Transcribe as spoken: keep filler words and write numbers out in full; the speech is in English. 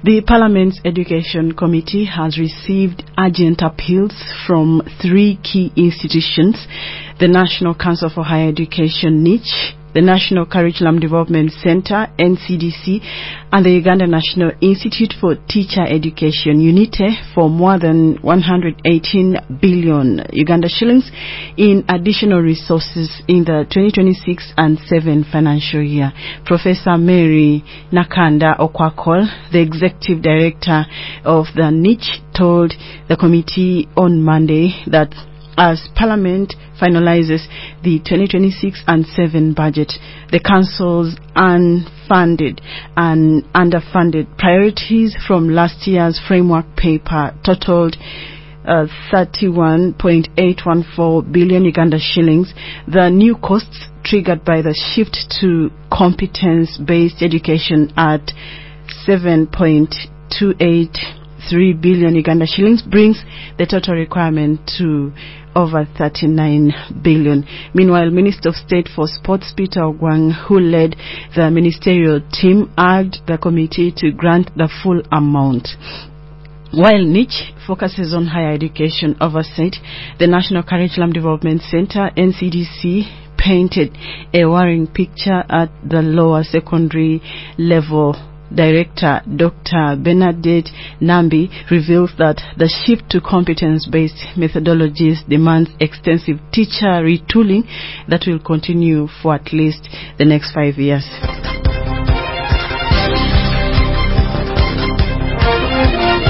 The Parliament's Education Committee has received urgent appeals from three key institutions: the National Council for Higher Education, N I C, the National Curriculum Development Center, N C D C, and the Uganda National Institute for Teacher Education, UNITE, for more than one hundred eighteen billion Uganda shillings in additional resources in the twenty twenty-six and seven financial year. Professor Mary Nakanda Okwakol, the Executive Director of the N I C, told the committee on Monday that as Parliament finalizes the twenty twenty-six and seven budget, the Council's unfunded and underfunded priorities from last year's framework paper totaled uh, thirty-one point eight one four billion Uganda shillings. The new costs triggered by the shift to competence-based education at seven point two eight three billion Uganda shillings brings the total requirement to over thirty-nine billion. Meanwhile, Minister of State for Sports Peter Ogwang, who led the ministerial team, urged the committee to grant the full amount. While N I C focuses on higher education oversight, the National Curriculum Development Center, N C D C, painted a worrying picture at the lower secondary level. Director Doctor Bernadette Nambi reveals that the shift to competence-based methodologies demands extensive teacher retooling that will continue for at least the next five years.